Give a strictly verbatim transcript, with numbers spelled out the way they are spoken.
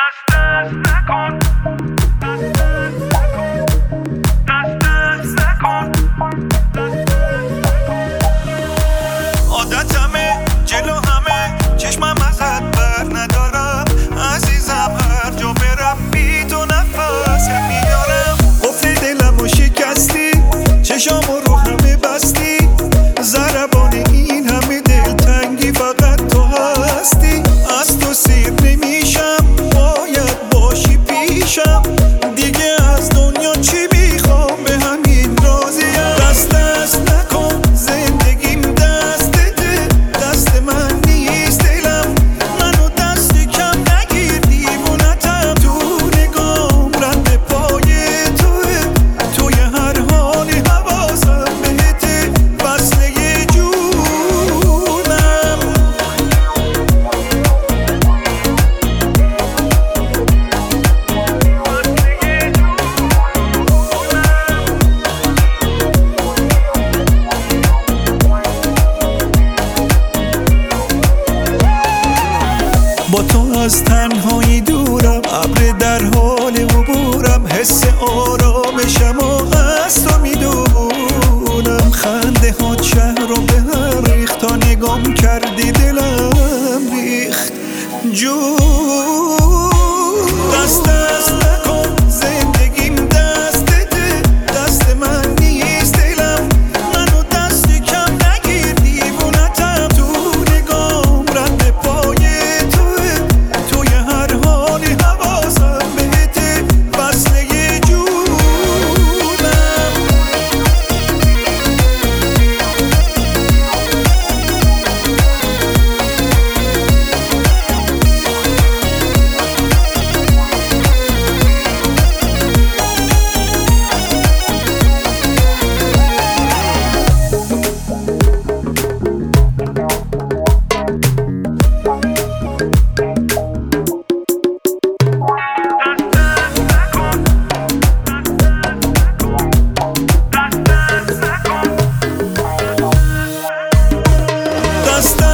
دست دست نکن، دست دست نکن، دست دست نکن، دست دست نکن. عادتمه جلو همه چشمم ازت بر ندارم عزیزم، هر جا برم بی تو نفس میارم. قفل دلمو شکستی، چشامو رو همه بستی، ضربان این همه دلتنگی فقط تو هستی. از تو سیر نمیشم، باید باشی پیشم، دیگه از دنیا چی میخوام، به همین راضیم. دست دست نکن زندگیم دستته، دست من نیست دلم، منو دست کم نگیر، دیوونتم. تو نگام رد پای توه، توی هر حالی حواسم بهته، وصله جونم. با تو از تنهایی دورم، ابر در حال عبورم، حس آرامشم و از تو میدونم. خنده ها شهر رو به هم ریخت، تا نگام کردی دلم ریخت جون. دست دست نکن زندگیم دستته، دست من نیست دلم، منو دست کم نگیر، دیوونتم. تو نگام رد پای توه، توی هر حالی حواسم بهته، وصله جونم. Dust